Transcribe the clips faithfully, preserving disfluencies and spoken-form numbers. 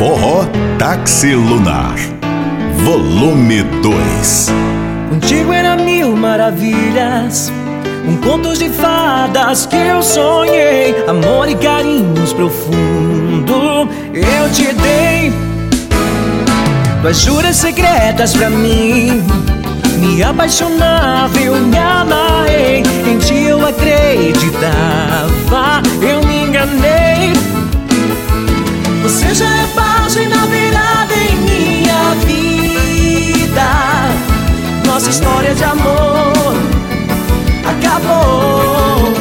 Forró Táxi Lunar, volume dois. Contigo era mil maravilhas, um conto de fadas que eu sonhei. Amor e carinhos profundo eu te dei. Tuas juras secretas pra mim, me apaixonava, eu me amarrei. Em ti eu acreditava, eu me enganei. Você já é página virada em minha vida. Nossa história de amor acabou.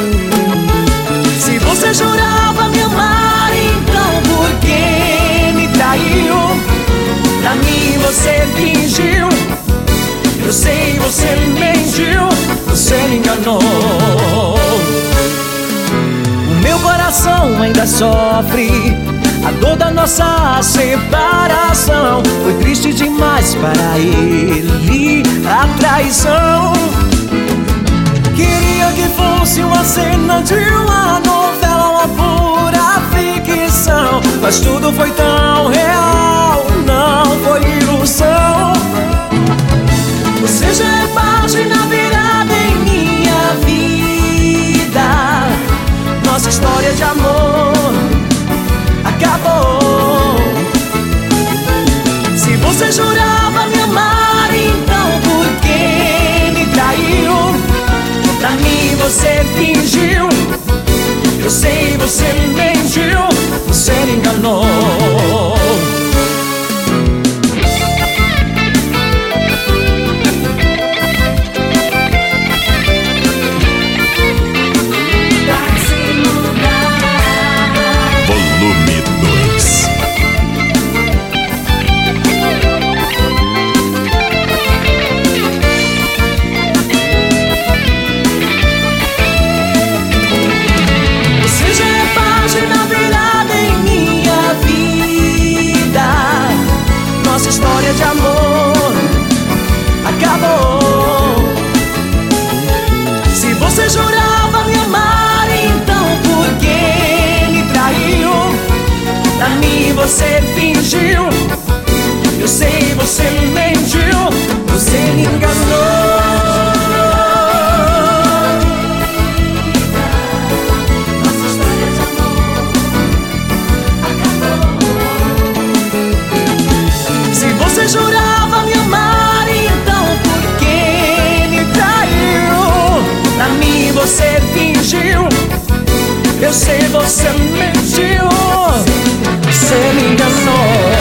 Se você jurava me amar, então por que me traiu? Pra mim você fingiu, eu sei, você mentiu, você me enganou. O meu coração ainda sofre a dor da nossa separação. Foi triste demais para ele a traição. Queria que fosse uma cena de uma novela, uma pura ficção, mas tudo foi tão real, não foi ilusão. Você já é página virada em minha vida. Nossa história de amor acabou. Se você jurava me amar, então por que me traiu? Pra mim você fingiu, eu sei, você mentiu, você me enganou. História de amor acabou. Se você jurava me amar, então por que me traiu? Pra mim você fingiu, eu sei, você mentiu, você me enganou. Nossa história de amor acabou. Se você jurava me amar, então por que me traiu? Pra mim você fingiu, eu sei, você mentiu, você me enganou.